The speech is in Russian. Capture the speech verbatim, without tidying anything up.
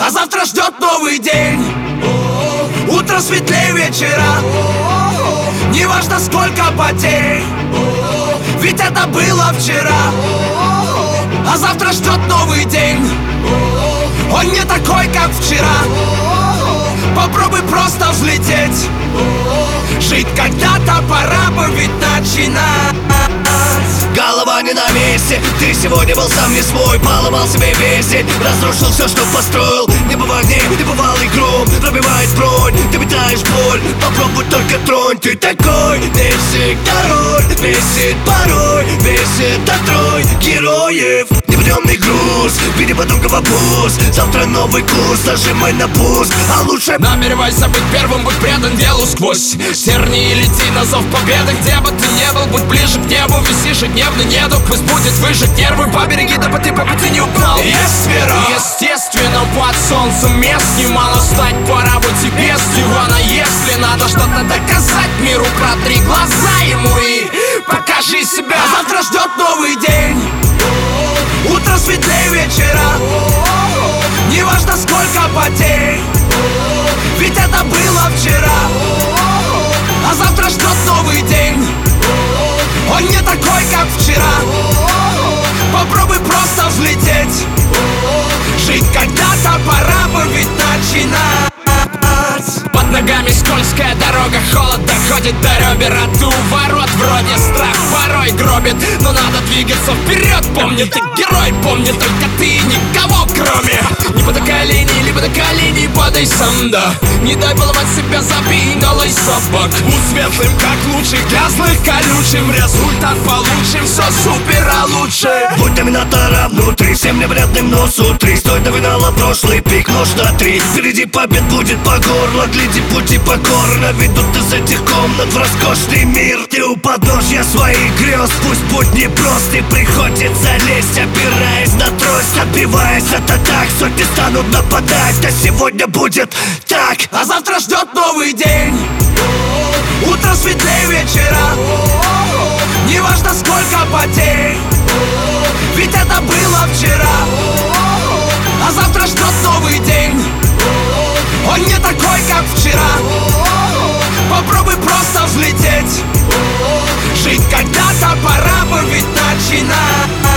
А завтра ждет новый день. Утро светлее вечера. Неважно сколько потерь, ведь это было вчера. А завтра ждет новый день. Он не такой, как вчера. Попробуй просто взлететь. Жить когда-то пора бы ведь начинать. Голова не на месте, ты сегодня был сам не свой. Поломал себе весь день, разрушил все, что построил. Небо в огне, небывалый гром пробивает бронь, ты метаешь боль, попробуй только тронь. Ты такой, весь король, весит порой, весит от трой героев. Неподъемный груз, бери подруга в обуз. Завтра новый курс, нажимай на пуск. А лучше намеревайся быть первым, будь предан делу сквозь тернии, лети на зов победы. Где бы ты не был, будь ближе к небу. Виси ежедневный недуг, пусть будет выжить нервы. Побереги, дабы ты по пути не упал. Есть вера, естественно, под солнцем мест немало. Стать пора быть и без дивана. Если надо что-то доказать миру, протри глаза ему и покажи себя. А завтра ждет новый день. Утро светлее вечера. Неважно сколько потерь, ведь это было вчера. А завтра ждет новый день. Он не такой, как вчера. Попробуй просто взлететь. Жить когда-то пора бы ведь начинать. Под ногами скользкая дорога, холод доходит до ребер. А у ворот вроде страх порой гробит, но надо двигаться вперед. Помни, ты герой, помни только ты, никого кроме. Не по колени, либо до коленей падай сам, да. Не дай поломать себя, забей голой собак. Будь светлым, как лучших, для злых колючим. Результат получим, все супер, а лучше будь доминатора внутри, всем невредным, но с утри. Стой до финала, прошлый пик, нож на три. Впереди побед будет по горло, гляди, пути покорно ведут из этих комнат в роскошный мир. Ты у подножья своих грез, пусть путь непрост и приходится лезть, опираясь на трость, отбиваясь от атак. Сотни станут нападать, а сегодня будет так. А завтра ждет новый день. Утро светлее вечера. Неважно сколько потерь, ведь это было вчера. А завтра ждет новый день. Он не такой, как вчера. Попробуй просто взлететь. Жить когда-то пора бы ведь начинать.